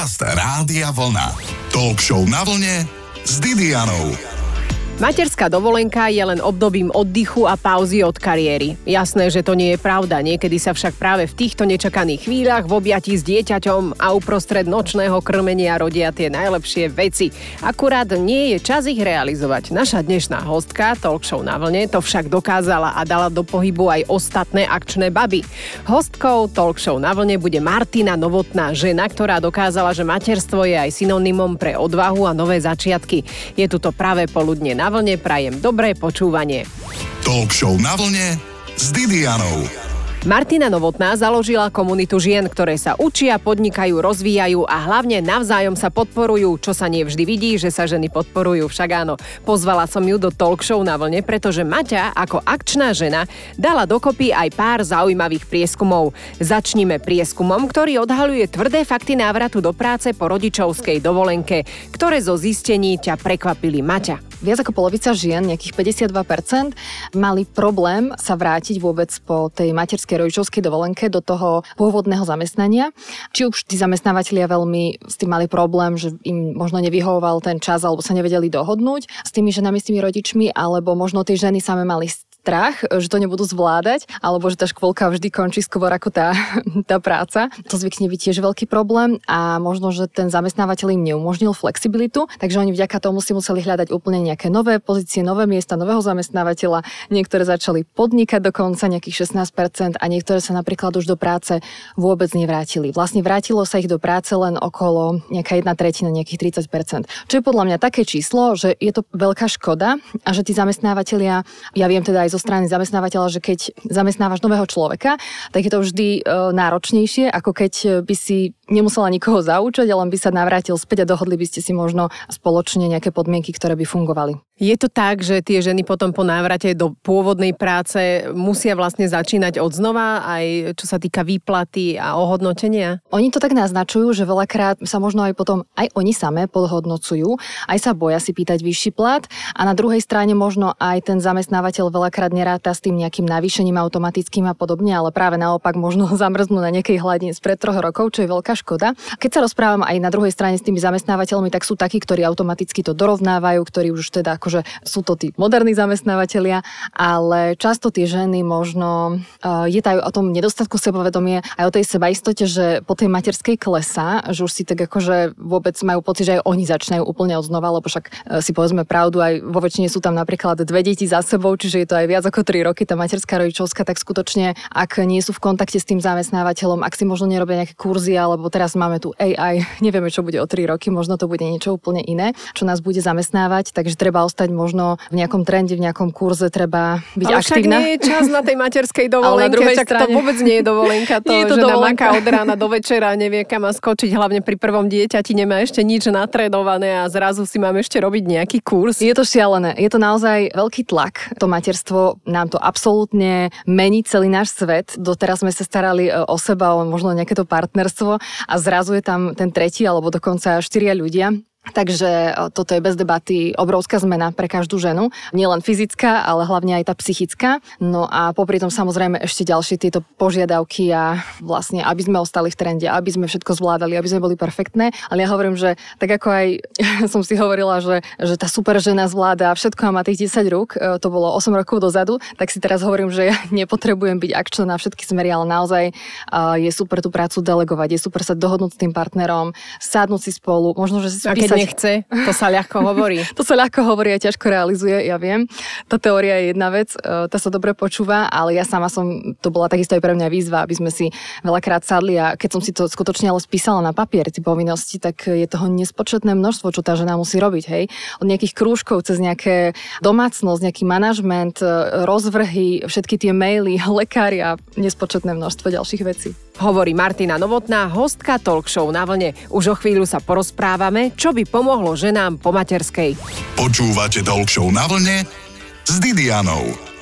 Podcast Rádia Vlna. Talk show na vlne s Didianou. Materská dovolenka je len obdobím oddychu a pauzy od kariéry. Jasné, že to nie je pravda, niekedy sa však práve v týchto nečakaných chvíľach v objatí s dieťaťom a uprostred nočného krmenia rodia tie najlepšie veci. Akurát nie je čas ich realizovať. Naša dnešná hostka Talk show na vlne to však dokázala a dala do pohybu aj ostatné akčné baby. Hostkou Talk show na vlne bude Martina Novotná, žena, ktorá dokázala, že materstvo je aj synonymom pre odvahu a nové začiatky. Je tu to pravé poludne na vlne, prajem dobré počúvanie. Talk show na vlne s Didianou. Martina Novotná založila komunitu žien, ktoré sa učia, podnikajú, rozvíjajú a hlavne navzájom sa podporujú, čo sa nie vždy vidí, že sa ženy podporujú. Však áno, pozvala som ju do Talk show na vlne, pretože Maťa ako akčná žena dala dokopy aj pár zaujímavých prieskumov. Začnime prieskumom, ktorý odhaľuje tvrdé fakty návratu do práce po rodičovskej dovolenke, ktoré zo zistení ťa prekvapili. Maťa. Viac ako polovica žien, nejakých 52%, mali problém sa vrátiť vôbec po tej materskej rodičovskej dovolenke do toho pôvodného zamestnania. Či už tí zamestnávateľia veľmi s tým mali problém, že im možno nevyhovoval ten čas alebo sa nevedeli dohodnúť s tými ženami, s tými rodičmi, alebo možno tie ženy same mali strach, že to nebudú zvládať, alebo že tá škôlka vždy končí skôr ako tá práca. To zvykne byť tiež veľký problém a možno, že ten zamestnávateľ im neumožnil flexibilitu, takže oni vďaka tomu si museli hľadať úplne nejaké nové pozície, nové miesta, nového zamestnávateľa. Niektoré začali podnikať dokonca nejakých 16% a niektoré sa napríklad už do práce vôbec nevrátili. Vlastne vrátilo sa ich do práce len okolo nejaká 1/3, nejakých 30%. Čo je podľa mňa také číslo, že je to veľká škoda a že tí zamestnávateľia, ja viem teda aj zo strany zamestnávateľa, že keď zamestnávaš nového človeka, tak je to vždy náročnejšie, ako keď by si nemusela nikoho zaučať, ale by sa navrátil späť a dohodli by ste si možno spoločne nejaké podmienky, ktoré by fungovali. Je to tak, že tie ženy potom po návrate do pôvodnej práce musia vlastne začínať odznova, aj čo sa týka výplaty a ohodnotenia? Oni to tak naznačujú, že veľakrát sa možno aj potom aj oni samé podhodnocujú, aj sa boja si pýtať vyšší plat a na druhej strane možno aj ten zamestnávateľ veľakrát neráta s tým nejakým navýšením automatickým a podobne, ale práve naopak možno zamrznú na nejakej hladine spred 3 rokov, čo je veľká škoda. Keď sa rozprávam aj na druhej strane s tými zamestnávateľmi, tak sú takí, ktorí automaticky to dorovnávajú, ktorí už teda akože sú to tí moderní zamestnávateľia, ale často tie ženy možno je to aj o tom nedostatku sebavedomie, aj o tej sebaistote, že po tej materskej klesá, že už si tak akože vôbec majú pocit, že aj oni začínajú úplne odznova, lebo však si povedzme pravdu, aj vo väčšine sú tam napríklad 2 deti za sebou, čiže je to aj viac ako 3 roky tá materská rodičovská, tak skutočne, ak nie sú v kontakte s tým zamestnávateľom, ak si možno nerobia nejaké kurzy, alebo teraz máme tu AI, nevieme, čo bude o 3 roky, možno to bude niečo úplne iné, čo nás bude zamestnávať, takže treba ostať možno v nejakom trende, v nejakom kurze, treba byť ale aktívna. Ale však nie je čas na tej materskej dovolenke, tak to vôbec nie je dovolenka, to je žena maká od rána do večera, nevie kam má skočiť, hlavne pri prvom dieťati nemá ešte nič natrénované a zrazu si máme ešte robiť nejaký kurz. Je to šialené, je to naozaj veľký tlak, to materstvo nám to absolútne mení celý náš svet. Doteraz sme sa starali o seba, o možno nejaké to partnerstvo a zrazu je tam ten tretí alebo dokonca 4 ľudia. Takže toto je bez debaty obrovská zmena pre každú ženu. Nie len fyzická, ale hlavne aj tá psychická. No a popri tom samozrejme ešte ďalšie tieto požiadavky a vlastne, aby sme ostali v trende, aby sme všetko zvládali, aby sme boli perfektné. Ale ja hovorím, že tak ako aj som si hovorila, že tá super žena zvláda všetko a má tých 10 rúk, to bolo 8 rokov dozadu, tak si teraz hovorím, že ja nepotrebujem byť akčná na všetky smery, ale naozaj je super tú prácu delegovať, je super sa dohodnúť s tým partnerom, sadnúť si spolu, možno, že si nechce, to sa ľahko hovorí. To sa ľahko hovorí a ťažko realizuje, ja viem. Tá teória je jedna vec, tá sa dobre počúva, ale ja sama to bola takisto aj pre mňa výzva, aby sme si veľakrát sadli a keď som si to skutočne ale spísala na papier, tie povinnosti, tak je toho nespočetné množstvo, čo tá žena musí robiť, hej. Od nejakých krúžkov cez nejaké domácnosť, nejaký manažment, rozvrhy, všetky tie maily, lekári a nespočetné množstvo ďalších vecí. Hovorí Martina Novotná, hostka Talk show na vlne. Už o chvíľu sa porozprávame, čo by pomohlo ženám po materskej. Počúvate Talk show na vlne s Didianou.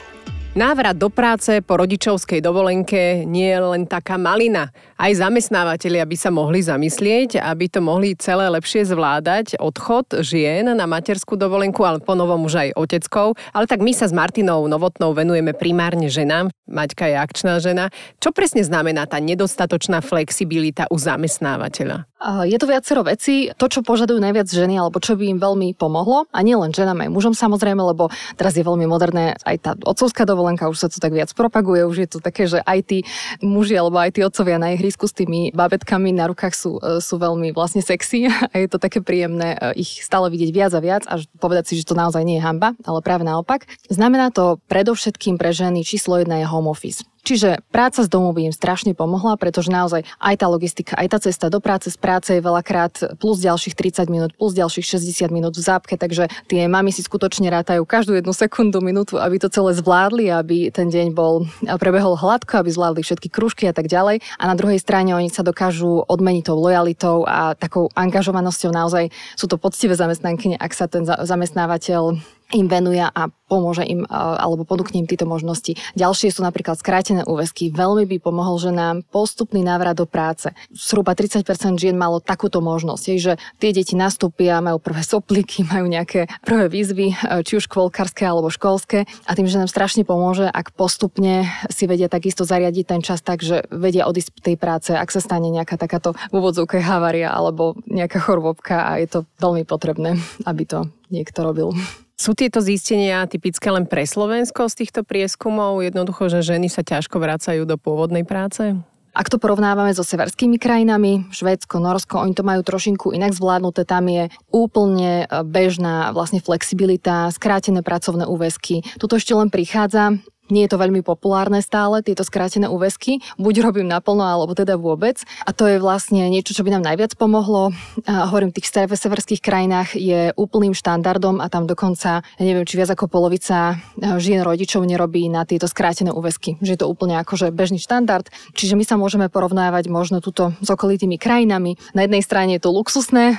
Návrat do práce po rodičovskej dovolenke nie je len taká malina. Aj zamestnávateľia by sa mohli zamyslieť, aby to mohli celé lepšie zvládať odchod žien na materskú dovolenku, ale ponovom už aj oteckou. Ale tak my sa s Martinou Novotnou venujeme primárne ženám. Maťka je akčná žena. Čo presne znamená tá nedostatočná flexibilita u zamestnávateľa? Je to viacero vecí. To, čo požadujú najviac ženy, alebo čo by im veľmi pomohlo, a nie len ženám, aj mužom samozrejme, lebo teraz je veľmi moderné aj tá otcovská dovolenka, už sa to tak viac propaguje, už je to také, že aj tí muži alebo aj tí otcovia na ihrisku s tými babetkami na rukách sú veľmi vlastne sexy a je to také príjemné ich stále vidieť viac a viac, až povedať si, že to naozaj nie je hanba, ale práve naopak. Znamená to predovšetkým pre ženy číslo 1 je home office. Čiže práca z domu by im strašne pomohla, pretože naozaj aj tá logistika, aj tá cesta do práce, z práce je veľakrát plus ďalších 30 minút, plus ďalších 60 minút v zápke, takže tie mami si skutočne rátajú každú jednu sekundu, minútu, aby to celé zvládli, aby ten deň prebehol hladko, aby zvládli všetky krúžky a tak ďalej. A na druhej strane oni sa dokážu odmeniť tou lojalitou a takou angažovanosťou. Naozaj sú to poctivé zamestnankyne, ak sa ten zamestnávateľ im venuje a pomôže im alebo ponúkne im tieto možnosti. Ďalšie sú napríklad skrátené úväzky. Veľmi by pomohol ženám postupný návrat do práce. Zhruba 30% žien malo takúto možnosť, že tie deti nastúpia, majú prvé sopliky, majú nejaké prvé výzvy, či už škôlkarské alebo školské, a tým, že nám strašne pomôže, ak postupne si vedia takisto zariadiť ten čas tak, že vedia odísť z tej práce, ak sa stane nejaká takáto v úvodzovke havária alebo nejaká chorôbka, a je to veľmi potrebné, aby to niekto robil. Sú tieto zistenia typické len pre Slovensko z týchto prieskumov? Jednoducho, že ženy sa ťažko vracajú do pôvodnej práce? Ak to porovnávame so severskými krajinami, Švédsko, Norsko, oni to majú trošinku inak zvládnuté, tam je úplne bežná vlastne flexibilita, skrátené pracovné úväzky. Tuto ešte len prichádza. Nie je to veľmi populárne stále, tieto skrátené úväzky. Buď robím naplno, alebo teda vôbec. A to je vlastne niečo, čo by nám najviac pomohlo. Hovorím, v tých severských krajinách je úplným štandardom a tam dokonca, ja neviem, či viac ako polovica žien rodičov nerobí na tieto skrátené úväzky. Že je to úplne akože bežný štandard. Čiže my sa môžeme porovnávať možno tuto s okolitými krajinami. Na jednej strane je to luxusné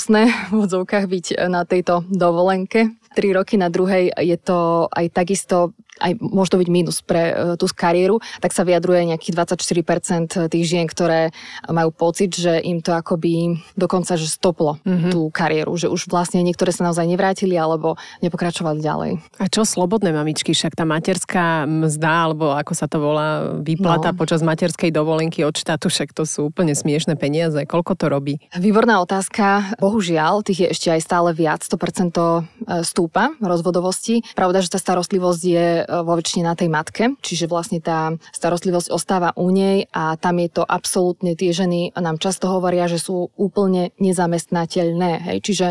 v odzovkách byť na tejto dovolenke 3 roky, na druhej je to aj takisto, aj môže to byť mínus pre tú kariéru, tak sa vyjadruje nejakých 24% tých žien, ktoré majú pocit, že im to akoby dokonca že stoplo tú kariéru, že už vlastne niektoré sa naozaj nevrátili alebo nepokračovali ďalej. A čo slobodné mamičky? Však tá materská mzda, alebo ako sa to volá, výplata počas materskej dovolenky od štátu, však to sú úplne smiešné peniaze. Koľko to robí? Výborná otázka. Bohužiaľ, tých je ešte aj stále viac, 100% stúpa rozvodovosti. Pravda, že tá starostlivosť je vo väčšine na tej matke, čiže vlastne tá starostlivosť ostáva u nej a tam je to absolútne, tie ženy nám často hovoria, že sú úplne nezamestnateľné. Hej? Čiže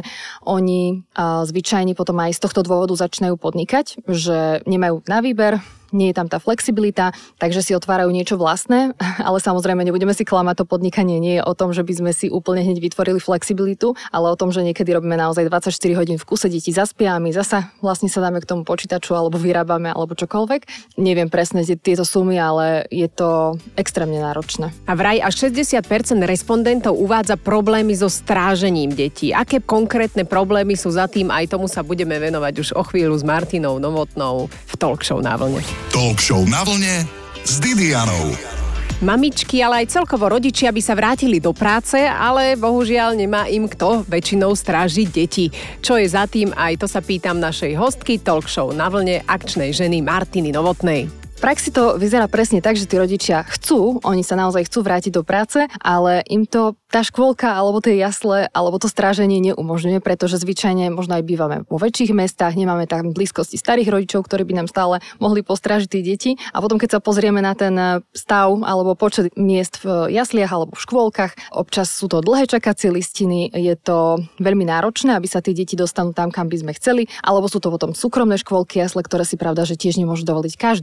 oni zvyčajne potom aj z tohto dôvodu začínajú podnikať, že nemajú na výber, nie je tam tá flexibilita, takže si otvárajú niečo vlastné, ale samozrejme nebudeme si klamať, to podnikanie nie je o tom, že by sme si úplne hneď vytvorili flexibilitu, ale o tom, že niekedy robíme naozaj 24 hodín v kuse, deti zaspia a my zasa vlastne sa dáme k tomu počítaču alebo vyrábame alebo čokoľvek. Neviem presne tieto sumy, ale je to extrémne náročné. A vraj až 60% respondentov uvádza problémy so strážením detí. Aké konkrétne problémy sú za tým, aj tomu sa budeme venovať už o chvíľu s Martinou Novotnou v Talk Show na vlne. Talk Show na vlne s Didianou. Mamičky, ale aj celkovo rodičia by sa vrátili do práce, ale bohužiaľ nemá im kto väčšinou strážiť deti. Čo je za tým, aj to sa pýtam našej hostky Talk Show na vlne, akčnej ženy Martiny Novotnej. V praxi to vyzerá presne tak, že tí rodičia oni sa naozaj chcú vrátiť do práce, ale im to tá škôlka alebo tie jasle alebo to stráženie neumožňuje, pretože zvyčajne možno aj bývame vo väčších mestách, nemáme tam blízkosti starých rodičov, ktorí by nám stále mohli postrážiť tie deti. A potom keď sa pozrieme na ten stav alebo počet miest v jasliach alebo v škôlkach, občas sú to dlhé čakacie listiny, je to veľmi náročné, aby sa tie deti dostanú tam, kam by sme chceli, alebo sú to potom súkromné škôlky, jasle, ktoré si pravda, že tiež nemôže dovoliť každý. Takže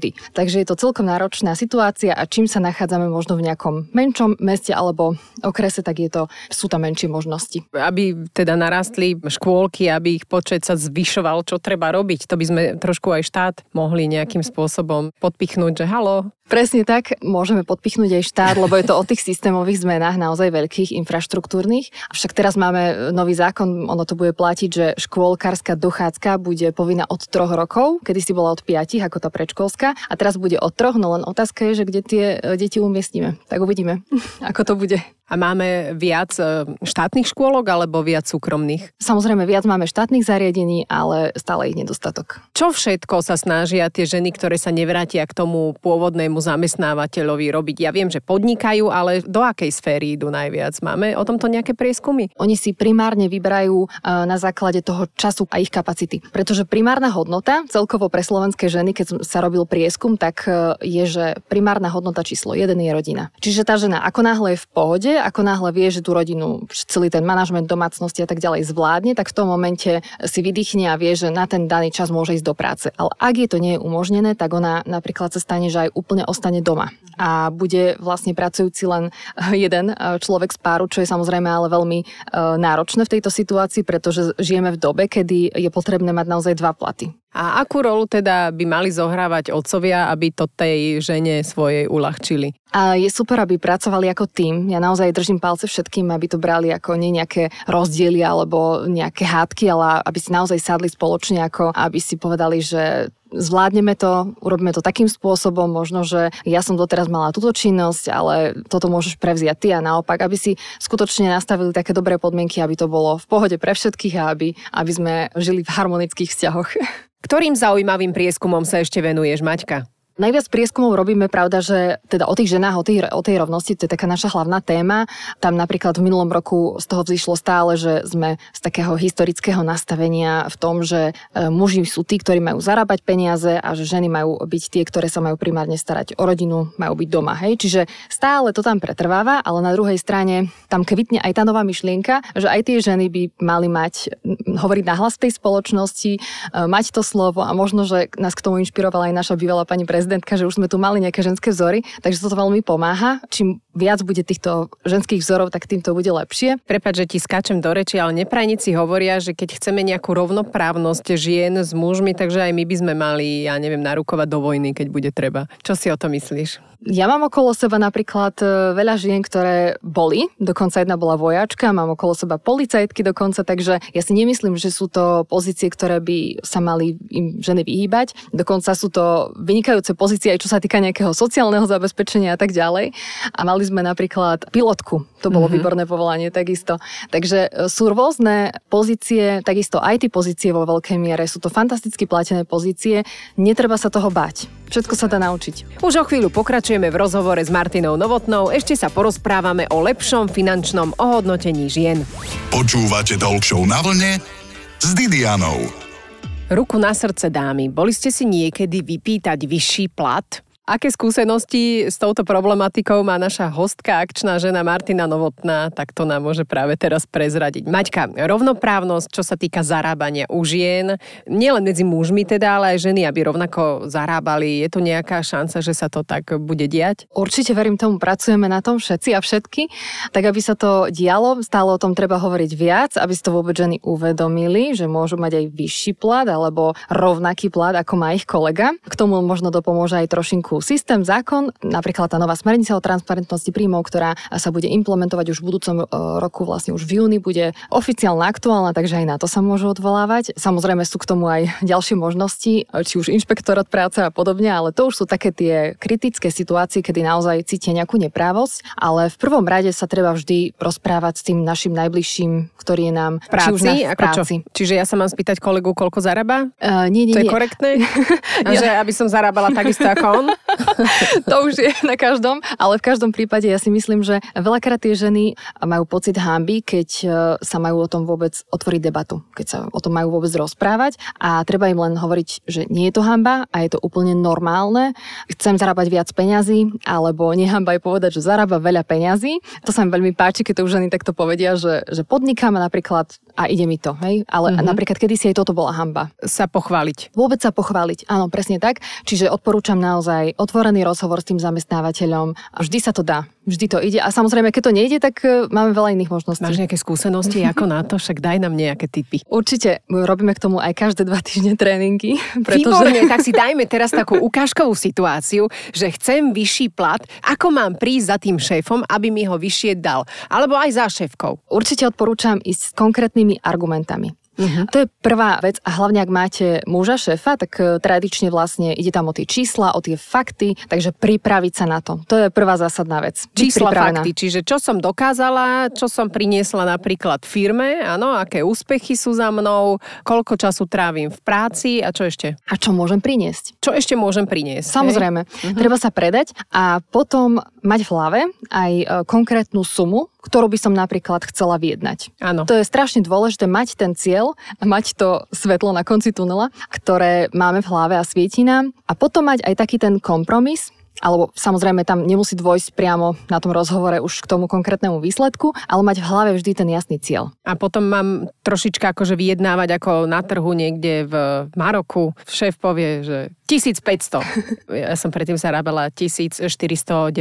Takže je to celkom náročná situácia a čím sa nachádzame možno v nejakom menšom meste alebo okrese, tak sú tam menšie možnosti. Aby teda narastli škôlky, aby ich počet sa zvyšoval, čo treba robiť. To by sme trošku aj štát mohli nejakým spôsobom podpichnúť, že halo. Presne tak, môžeme podpichnúť aj štát, lebo je to o tých systémových zmenách naozaj veľkých, infraštruktúrnych. Avšak teraz máme nový zákon, ono to bude platiť, že škôlkárska dochádzka bude povinná od 3 rokov, kedysi bola od 5, ako tá predškolská, a teraz bude od 3, no len otázka je, že kde tie deti umiestnime. Tak uvidíme, ako to bude. A máme viac štátnych škôlok alebo viac súkromných? Samozrejme, viac máme štátnych zariadení, ale stále ich nedostatok. Čo všetko sa snažia tie ženy, ktoré sa nevrátia k tomu pôvodnému zamestnávateľovi robiť? Ja viem, že podnikajú, ale do akej sféry idú najviac? Máme o tomto nejaké prieskumy? Oni si primárne vyberajú na základe toho času a ich kapacity. Pretože primárna hodnota celkovo pre slovenské ženy, keď sa robil prieskum, tak je, že primárna hodnota číslo 1 je rodina. Čiže tá žena ako náhle je v pohode, ako náhle vie, že tú rodinu, celý ten manažment domácnosti a tak ďalej zvládne, tak v tom momente si vydýchne a vie, že na ten daný čas môže ísť do práce. Ale ak je to nie je umožnené, tak ona napríklad sa stane, že aj úplne ostane doma. A bude vlastne pracujúci len jeden človek z páru, čo je samozrejme ale veľmi náročné v tejto situácii, pretože žijeme v dobe, kedy je potrebné mať naozaj 2 platy. A akú rolu teda by mali zohrávať otcovia, aby to tej žene svojej uľahčili? A je super, aby pracovali ako tím. Ja naozaj držím palce všetkým, aby to brali ako nie nejaké rozdiely alebo nejaké hádky, ale aby si naozaj sadli spoločne, ako aby si povedali, že zvládneme to, urobíme to takým spôsobom, možno, že ja som doteraz mala túto činnosť, ale toto môžeš prevziať ty a naopak, aby si skutočne nastavili také dobré podmienky, aby to bolo v pohode pre všetkých a aby sme žili v harmonických vzťahoch. Ktorým zaujímavým prieskumom sa ešte venuješ, Maťka? Najviac prieskumov robíme, pravda, že teda o tých ženách, o tej rovnosti, to je taká naša hlavná téma. Tam napríklad v minulom roku z toho vzýšlo stále, že sme z takého historického nastavenia v tom, že muži sú tí, ktorí majú zarábať peniaze a že ženy majú byť tie, ktoré sa majú primárne starať o rodinu, majú byť doma. Hej? Čiže stále to tam pretrváva, ale na druhej strane tam kvitne aj tá nová myšlienka, že aj tie ženy by mali hovoriť nahlas v tej spoločnosti, mať to slovo a možno, že nás k tomu inšpirovala aj naša bývalá pani prezidentka, že už sme tu mali nejaké ženské vzory, takže toto veľmi pomáha. Čím viac bude týchto ženských vzorov, tak tým to bude lepšie. Prepáč, že ti skáčem do reči, ale neprajníci hovoria, že keď chceme nejakú rovnoprávnosť žien s mužmi, takže aj my by sme mali, narukovať do vojny, keď bude treba. Čo si o to myslíš? Ja mám okolo seba napríklad veľa žien, ktoré boli, dokonca jedna bola vojačka, mám okolo seba policajtky dokonca, takže ja si nemyslím, že sú to pozície, ktoré by sa mali im ženy vyhýbať. Dokonca sú to vynikajúce pozície, aj čo sa týka nejakého sociálneho zabezpečenia a tak ďalej. A mali sme napríklad pilotku, to bolo výborné povolanie takisto. Takže sú rôzne pozície, takisto aj tie pozície vo veľkej miere, sú to fantasticky platené pozície, netreba sa toho báť. Všetko sa dá naučiť. Už o chvíľu pokračujeme v rozhovore s Martinou Novotnou, ešte sa porozprávame o lepšom finančnom ohodnotení žien. Počúvate Talk Show na vlne s Didianou. Ruku na srdce, dámy, boli ste si niekedy vypýtať vyšší plat? Aké skúsenosti s touto problematikou má naša hostka, akčná žena Martina Novotná, tak to nám môže práve teraz prezradiť. Maťka, rovnoprávnosť, čo sa týka zarábania u žien, nielen medzi mužmi teda, ale aj ženy, aby rovnako zarábali. Je tu nejaká šanca, že sa to tak bude diať? Určite verím tomu, pracujeme na tom všetci a všetky, tak aby sa to dialo, stále o tom treba hovoriť viac, aby si to vôbec ženy uvedomili, že môžu mať aj vyšší plat alebo rovnaký plat, ako má ich kolega. K tomu možno dopomôže aj trošinku systém, zákon, napríklad tá nová smernica o transparentnosti príjmov, ktorá sa bude implementovať už v budúcom roku, vlastne už v júni bude oficiálna, aktuálna, takže aj na to sa môžu odvolávať. Samozrejme sú k tomu aj ďalšie možnosti, či už inšpektorát práce a podobne, ale to už sú také tie kritické situácie, kedy naozaj cítia nejakú neprávosť, ale v prvom rade sa treba vždy rozprávať s tým našim najbližším, ktorý je nám v práci. v práci. Čiže ja sa mám spýtať kolegu, koľko zarába? Nie. To je korektné? Že aby som zarábala takisto ako on? To už je na každom, ale v každom prípade ja si myslím, že veľakrát tie ženy majú pocit hanby, keď sa majú o tom vôbec otvoriť debatu, keď sa o tom majú vôbec rozprávať a treba im len hovoriť, že nie je to hanba a je to úplne normálne. Chcem zarábať viac peňazí, alebo nehanba je povedať, že zarába veľa peňazí. To sa mi veľmi páči, keď to už ženy takto povedia, že podnikám napríklad a ide mi to, hej? Ale napríklad kedysi aj toto bola hanba. Sa pochváliť. Vôbec sa pochváliť, áno, presne tak. Čiže odporúčam naozaj otvorený rozhovor s tým zamestnávateľom. Vždy sa to dá. Vždy to ide. A samozrejme, keď to nejde, tak máme veľa iných možností. Máš nejaké skúsenosti ako na to? Však daj nám nejaké tipy. Určite. Robíme k tomu aj každé 2 týždne tréningy. Výborne, tak si dajme teraz takú ukážkovú situáciu, že chcem vyšší plat. Ako mám prísť za tým šéfom, aby mi ho vyššie dal? Alebo aj za šéfkou? Určite odporúčam ísť s konkrétnymi argumentami. To je prvá vec a hlavne ak máte muža, šéfa, tak tradične vlastne ide tam o tie čísla, o tie fakty, takže pripraviť sa na to. To je prvá zásadná vec. Čísla, fakty, čiže čo som dokázala, čo som priniesla napríklad firme, áno, aké úspechy sú za mnou, koľko času trávim v práci a čo ešte? A čo môžem priniesť? Čo ešte môžem priniesť? Samozrejme. Treba sa predať a potom mať v hlave aj konkrétnu sumu, ktorú by som napríklad chcela vyjednať. Áno. To je strašne dôležité mať ten cieľ a mať to svetlo na konci tunela, ktoré máme v hlave a svieti nám. A potom mať aj taký ten kompromis, alebo samozrejme tam nemusí dôjsť priamo na tom rozhovore už k tomu konkrétnemu výsledku, ale mať v hlave vždy ten jasný cieľ. A potom mám trošička akože vyjednávať ako na trhu niekde v Maroku. Šéf povie, že 1500. Ja som predtým zarábala 1493.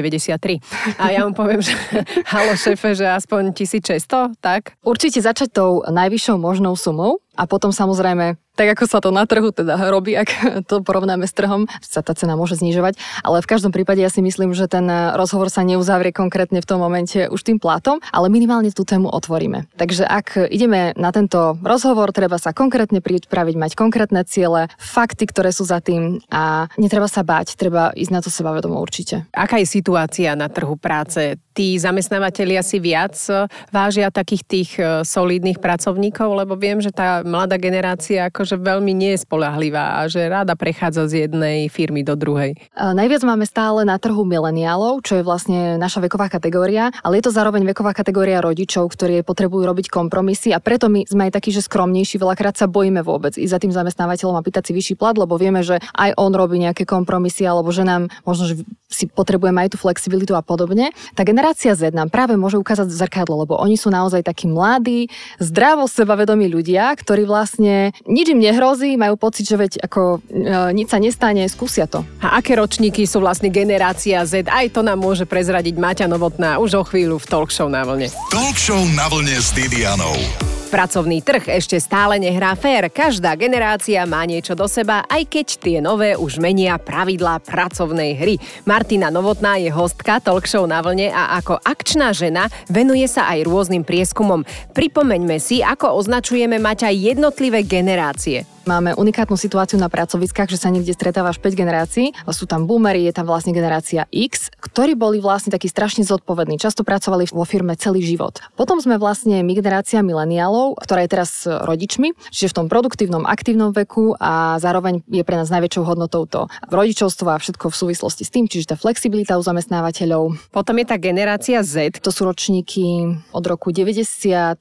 A ja mu poviem, že halo šéfe, že aspoň 1600, tak? Určite začať tou najvyššou možnou sumou a potom samozrejme, tak ako sa to na trhu teda robí, ak to porovnáme s trhom, sa tá cena môže znižovať, ale v každom prípade ja si myslím, že ten rozhovor sa neuzavrie konkrétne v tom momente už tým platom, ale minimálne tú tému otvoríme. Takže ak ideme na tento rozhovor, treba sa konkrétne pripraviť, mať konkrétne ciele, fakty, ktoré sú za tým a netreba sa báť, treba ísť na to sebavedomo určite. Aká je situácia na trhu práce? Tí zamestnávateľia si viac vážia takých tých solidných pracovníkov, lebo viem, že tá mladá generácia akože veľmi nie je spoľahlivá a že rada prechádza z jednej firmy do druhej. Najviac máme stále na trhu mileniálov, čo je vlastne naša veková kategória, ale je to zároveň veková kategória rodičov, ktorí potrebujú robiť kompromisy a preto my sme aj takí, že skromnejší, veľakrát sa bojíme vôbec ísť za tým zamestnávateľom a pýtať si vyšší plat, lebo vieme, že aj on robí nejaké kompromisy alebo že nám možno že si potrebujeme aj tú flexibilitu a podobne. Tá generácia Z nám práve môže ukázať zrkadlo, lebo oni sú naozaj takí mladí, zdravo sebavedomí ľudia, ktorí vlastne nič im nehrozí, majú pocit, že veď ako nič sa nestane, skúsia to. A aké ročníky sú vlastne generácia Z? Aj to nám môže prezradiť Maťa Novotná už o chvíľu v Talk Show na vlne. Talk Show na vlne s Didianou. Pracovný trh ešte stále nehrá fér. Každá generácia má niečo do seba, aj keď tie nové už menia pravidlá pracovnej hry. Martina Novotná je hostka Talk Show na vlne a ako akčná žena venuje sa aj rôznym prieskumom. Pripomeňme si, ako označujeme mať aj jednotlivé generácie. Máme unikátnu situáciu na pracoviskách, že sa niekde stretáva až 5 generácií. Sú tam boomery, je tam vlastne generácia X, ktorí boli vlastne takí strašne zodpovední. Často pracovali vo firme celý život. Potom sme vlastne my generácia mileniálov, ktorá je teraz rodičmi, čiže v tom produktívnom, aktívnom veku a zároveň je pre nás najväčšou hodnotou to rodičovstvo a všetko v súvislosti s tým, čiže tá flexibilita u zamestnávateľov. Potom je tá generácia Z. To sú ročníky od roku 97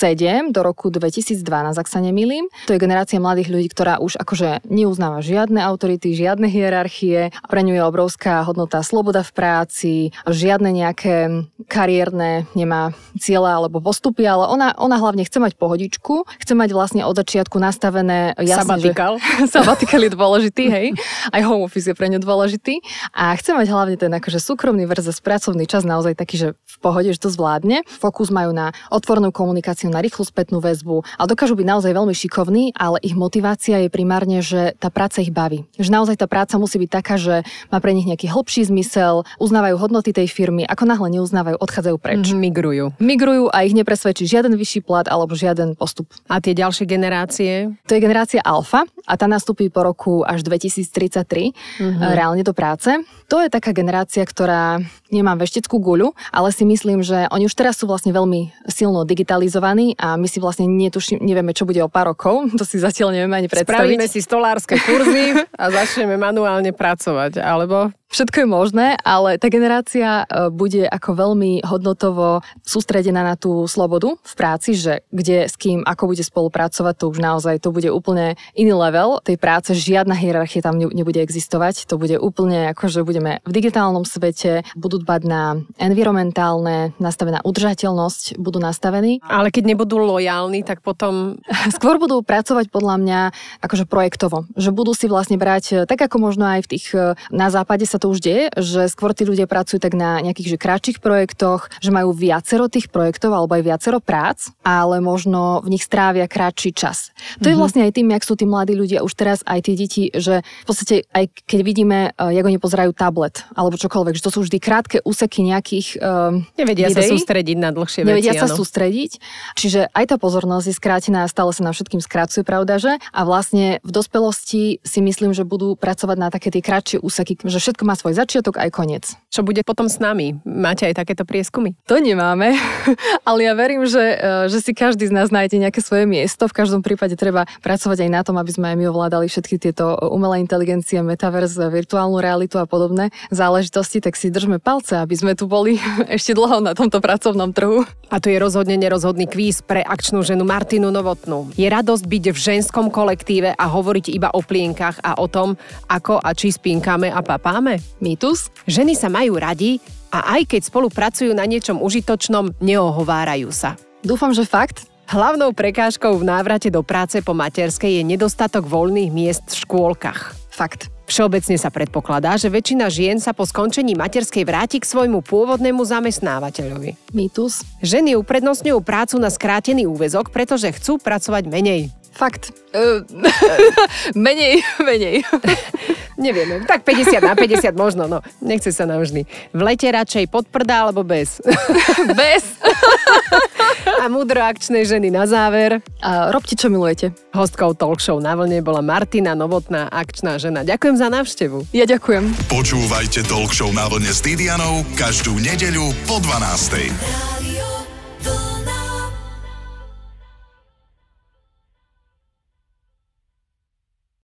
do roku 2012, ak sa nemýlim. To je generácia mladých ľudí, ktorá už akože neuznáva žiadne autority, žiadne hierarchie, pre ňu je obrovská hodnota sloboda v práci, žiadne nejaké kariérne nemá ciele alebo postupy, ale ona hlavne chce mať pohodičku, chce mať vlastne od začiatku nastavené jasne, sabatikal. Sabatikal je dôležitý, hej. Aj home office je pre ňu dôležitý a chce mať hlavne ten akože súkromný versus pracovný čas naozaj taký, že v pohode, že to zvládne. Fokus majú na otvorenú komunikáciu, na rýchlu spätnú väzbu a dokážu byť naozaj veľmi šikovní, ale ich motivácia je primárne, že tá práca ich baví. Že naozaj tá práca musí byť taká, že má pre nich nejaký hlbší zmysel, uznávajú hodnoty tej firmy, ako náhle neuznávajú, odchádzajú preč. Migrujú a ich nepresvedčí žiaden vyšší plat alebo žiaden postup. A tie ďalšie generácie? To je generácia Alfa a tá nastúpi po roku až 2033 reálne do práce. To je taká generácia, ktorá nemá vešteckú guľu, ale si myslím, že oni už teraz sú vlastne veľmi silno digitalizovaní a my si vlastne nevieme, čo bude o pár rokov. To si zatiaľ nevieme ani predstaviť. Spravíme si stolárske kurzy a začneme manuálne pracovať, alebo... Všetko je možné, ale tá generácia bude ako veľmi hodnotovo sústredená na tú slobodu v práci, že kde, s kým, ako bude spolupracovať, to už naozaj to bude úplne iný level tej práce, žiadna hierarchia tam nebude existovať, to bude úplne ako, že budeme v digitálnom svete, budú dbať na environmentálne, nastavená udržateľnosť, budú nastavení. Ale keď nebudú lojálni, tak potom... Skôr budú pracovať podľa mňa akože projektovo, že budú si vlastne brať, tak ako možno aj v tých, na západe sa to to už deje, že skôr tí ľudia pracujú tak na nejakých že kratších projektoch, že majú viacero tých projektov alebo aj viacero prác, ale možno v nich strávia kratší čas. To je vlastne aj tým, jak sú tí mladí ľudia už teraz, aj tie deti, že v podstate aj keď vidíme, jak oni pozerajú tablet alebo čokoľvek, že to sú vždy krátke úseky nejakých nevedia videí. Sa sústrediť na dlhšie veci. Nevedia sa sústrediť. Čiže aj tá pozornosť je skrátená a stále sa nám všetkým skracuje, pravda, že? A vlastne v dospelosti si myslím, že budú pracovať na také tie kratšie úseky, že všetko má svoj začiatok aj koniec. Čo bude potom s nami? Máte aj takéto prieskumy? To nemáme, ale ja verím, že si každý z nás nájde nejaké svoje miesto. V každom prípade treba pracovať aj na tom, aby sme aj my ovládali všetky tieto umelé inteligencie, metaverse, virtuálnu realitu a podobné záležitosti, tak si držme palce, aby sme tu boli ešte dlho na tomto pracovnom trhu. A tu je rozhodne nerozhodný kvíz pre akčnú ženu Martinu Novotnú. Je radosť byť v ženskom kolektíve a hovoriť iba o plienkach a o tom, ako a či spínkame a papáme? Mýtus? Ženy sa majú radi a aj keď spolupracujú na niečom užitočnom, neohovárajú sa. Dúfam, že fakt. Hlavnou prekážkou v návrate do práce po materskej je nedostatok voľných miest v škôlkach. Fakt. Všeobecne sa predpokladá, že väčšina žien sa po skončení materskej vráti k svojmu pôvodnému zamestnávateľovi. Mýtus. Ženy uprednostňujú prácu na skrátený úväzok, pretože chcú pracovať menej. Fakt. Menej. Nevieme, tak 50/50 možno, no. Nechce sa nám vždy. V lete radšej pod prdá alebo bez? Bez. A múdro akčnej ženy na záver. Robte, čo milujete. Hostkou Talk Show na vlne bola Martina Novotná, akčná žena. Ďakujem za návštevu. Ja ďakujem. Počúvajte Talk Show na vlne s Didianou každú nedeľu po 12:00.